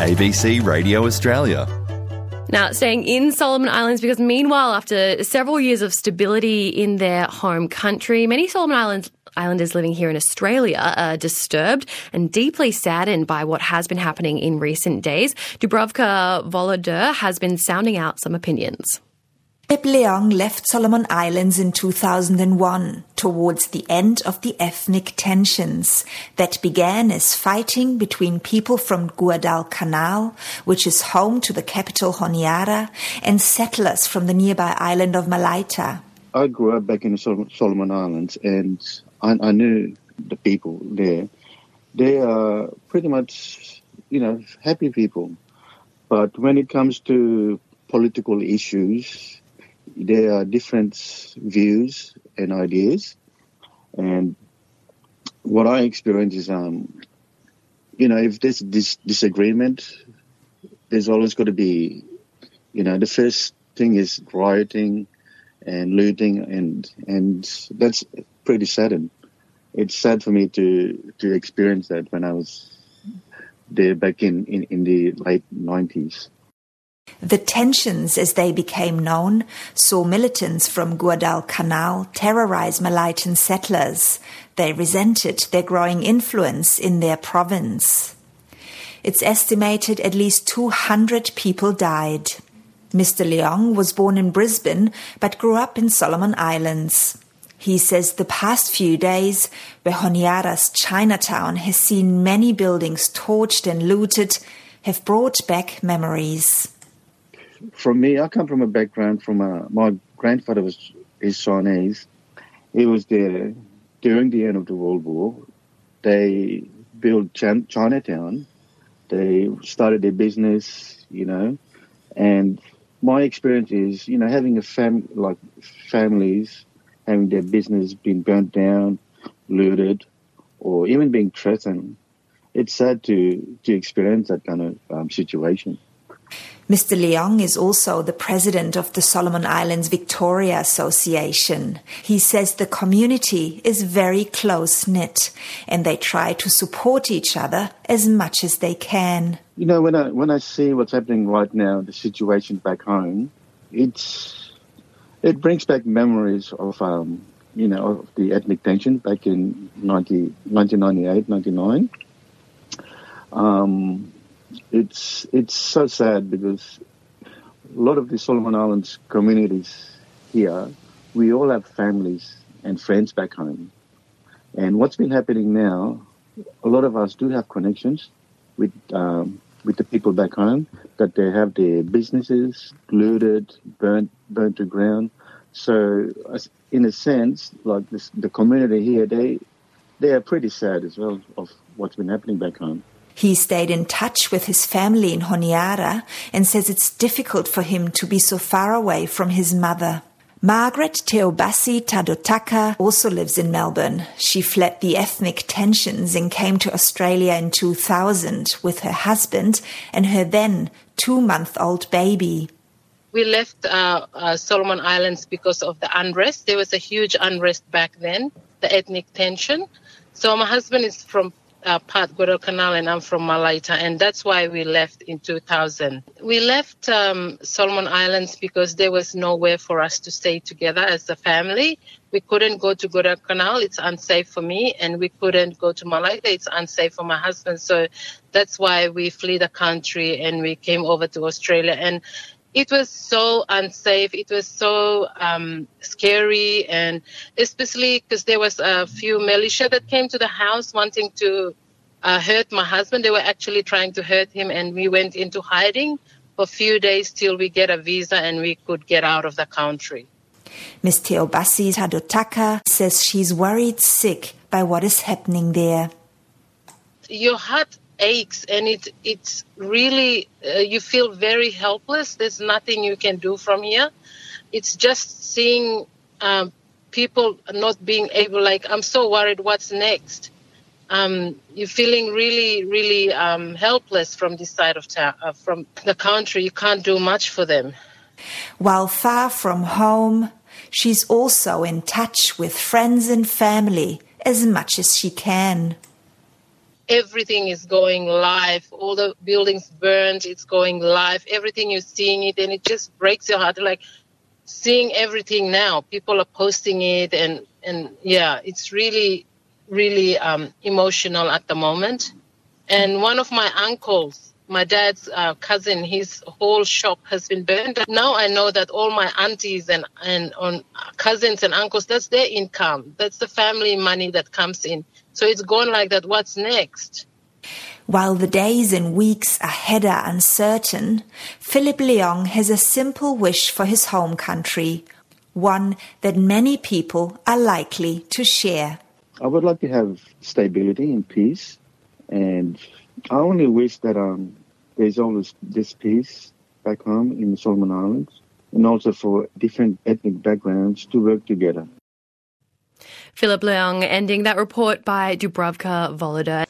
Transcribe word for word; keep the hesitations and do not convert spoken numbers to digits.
A B C Radio Australia. Now, staying in Solomon Islands, because meanwhile, after several years of stability in their home country, many Solomon Islands Islanders living here in Australia are disturbed and deeply saddened by what has been happening in recent days. Dubravka Volodeur has been sounding out some opinions. Pip Leong left Solomon Islands in two thousand one, towards the end of the ethnic tensions that began as fighting between people from Guadalcanal, which is home to the capital Honiara, and settlers from the nearby island of Malaita. I grew up back in the Sol- Solomon Islands, and I, I knew the people there. They are pretty much, you know, happy people. But when it comes to political issues, there are different views and ideas. And what I experience is, um, you know, if there's this disagreement, there's always got to be, you know, the first thing is rioting and looting, and and that's pretty sad. It's sad for me to, to experience that when I was there back in, in, in the late nineties. The tensions, as they became known, saw militants from Guadalcanal terrorize Malaitan settlers. They resented their growing influence in their province. It's estimated at least two hundred people died. Mister Leong was born in Brisbane but grew up in Solomon Islands. He says the past few days, where Honiara's Chinatown has seen many buildings torched and looted, have brought back memories. For me, I come from a background from a, my grandfather was is Chinese. He was there during the end of the World War. They built Ch- Chinatown. They started their business, you know, and my experience is, you know, having a fam like families having their business been burnt down, looted, or even being threatened. It's sad to to experience that kind of um, situation. Mister Leong is also the president of the Solomon Islands Victoria Association. He says the community is very close-knit and they try to support each other as much as they can. You know, when I when I see what's happening right now, the situation back home, it's it brings back memories of um, you know, of the ethnic tension back in nineteen ninety-eight, ninety-nine. Um, It's it's so sad because a lot of the Solomon Islands communities here, we all have families and friends back home. And what's been happening now, a lot of us do have connections with um, with the people back home, that they have their businesses looted, burnt, burnt to ground. So in a sense, like this, the community here, they they are pretty sad as well of what's been happening back home. He stayed in touch with his family in Honiara and says it's difficult for him to be so far away from his mother. Margaret Teobasi Tadotaka also lives in Melbourne. She fled the ethnic tensions and came to Australia in two thousand with her husband and her then two-month-old baby. We left uh, uh, Solomon Islands because of the unrest. There was a huge unrest back then, the ethnic tension. So my husband is from Uh, part Guadalcanal and I'm from Malaita, and that's why we left in two thousand. We left um, Solomon Islands because there was nowhere for us to stay together as a family. We couldn't go to Guadalcanal, it's unsafe for me, and we couldn't go to Malaita, it's unsafe for my husband. So that's why we fled the country and we came over to Australia. And it was so unsafe. It was so um, scary, and especially because there was a few militia that came to the house wanting to uh, hurt my husband. They were actually trying to hurt him, and we went into hiding for a few days till we get a visa and we could get out of the country. Miss Teobasi Tadotaka says she's worried sick by what is happening there. Your heart aches, and it it's really uh, you feel very helpless. There's nothing you can do from here. It's just seeing um, people not being able, like, I'm so worried what's next. Um, you're feeling really, really um, helpless from this side of town, uh, from the country. You can't do much for them. While far from home, she's also in touch with friends and family as much as she can. everything is going live. All the buildings burned, it's going live. Everything you're seeing it, and it just breaks your heart. Like seeing everything now, people are posting it, and and yeah, it's really, really um, emotional at the moment. And one of my uncles, my dad's uh, cousin, his whole shop has been burned. Now I know that all my aunties and, and on cousins and uncles, that's their income. That's the family money that comes in. So it's gone like that. What's next? While the days and weeks ahead are uncertain, Philip Leong has a simple wish for his home country, one that many people are likely to share. I would like to have stability and peace. And I only wish that um, there's always this peace back home in the Solomon Islands, and also for different ethnic backgrounds to work together. Philip Leong ending that report by Dubravka Volodya.